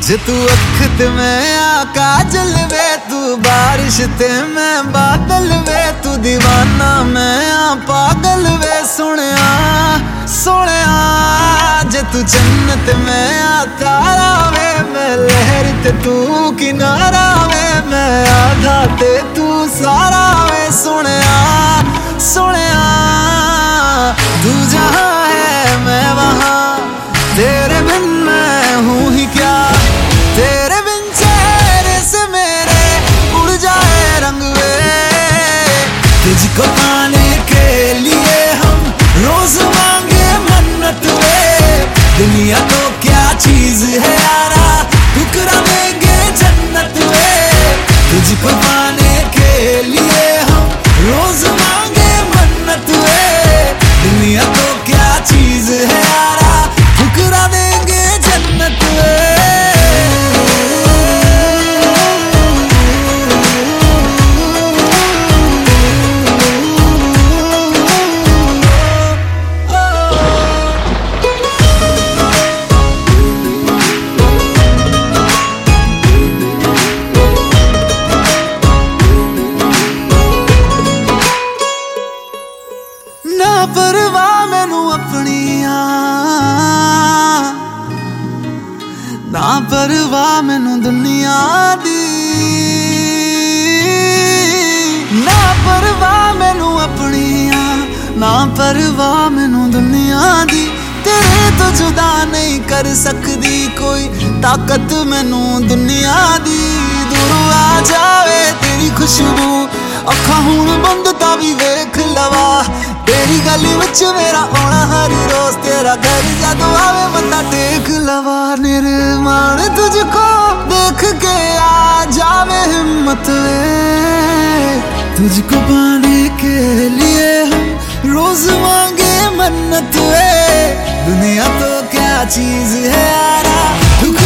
जे तू अख ते मैं काजल वे, तू बारिश ते मैं बादल वे, तू दीवाना मैं पागल वे। सोहणिया सोहणिया जे तू जन्नत मैं तारा वे, मैं लहर ते तू किनारा वे, मैं आधा ते तू सारा वे। सोहणिया सोहणिया तू जहाँ है मैं वहाँ, तेरे बिन मैं हूँ ही क्या। तेरे बिन चेहरे से मेरे उड़ जाए रंग वे, तुझको पाने के लिए हम रोज मांगे मन्नत वे। दुनिया तो क्या चीज है यारा, ठुकरा देंगे जन्नत वे। तुझको पाने के लिए हम रोज मांगे मन्नत वे। दुनिया तो क्या चीज है यारा, ठुकरा देंगे जन्नत वे। ना परवाह मैनू अपनिया, ना परवाह मैनू दुनिया दी, ना परवाह मैनू अपनिया, ना परवाह मैनू दुनिया दी। तेरे तो जुदा नहीं कर सकदी कोई ताकत मैनू दुनिया दी। दूर आ जावे तेरी खुशबू, अखा हुण बंद तां भी वेख लवा। तेरी गली विच मेरा आना हर रोज, तेरा घर जदों आवे मत्था टेक लवा। निर्माण तुझको देख के आ जावे हिम्मत वे, तुझको पाने के लिए हम रोज मांगे मन्नत वे। दुनिया तो क्या चीज है यारा,